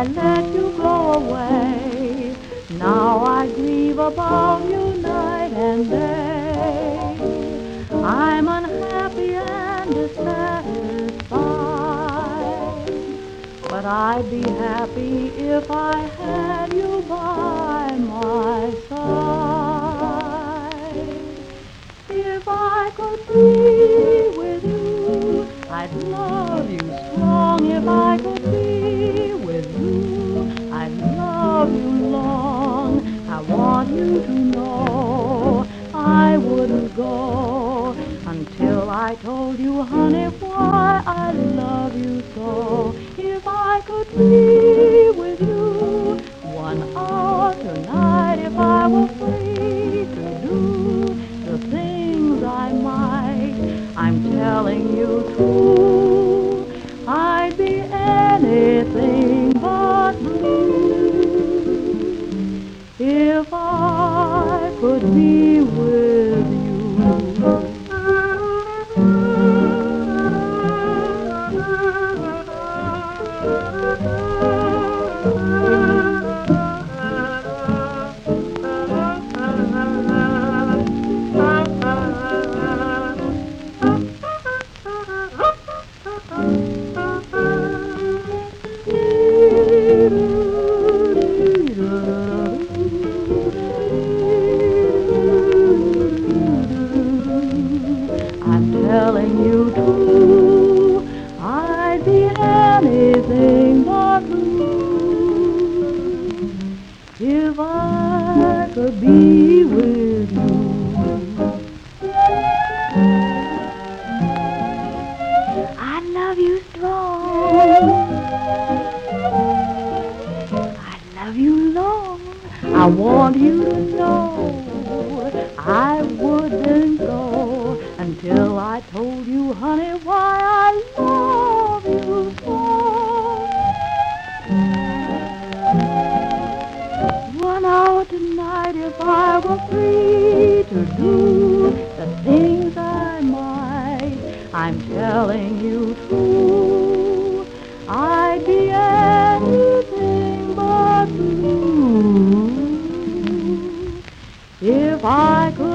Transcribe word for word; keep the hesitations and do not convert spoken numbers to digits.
I let you go away. Now I grieve about you night and day. I'm unhappy and dissatisfied, but I'd be happy if I had you by my side. If I could be with you, I'd love you strong. If I could be with you, I'd love you long. I want you to know I wouldn't go until I told you, honey, why I love you so. If I could be with you one hour tonight, if I were free to do the things I might, I'm telling you true, I'd be anything but blue if I could be with you. I'm telling you true, I'd be anything but blue if I could be with you. I love you strong, I love you long. I want you to know I wouldn't go until I told you, honey, why I love you so. One hour tonight, if I were free to do the things I might, I'm telling you true, I'd be anything but blue if I could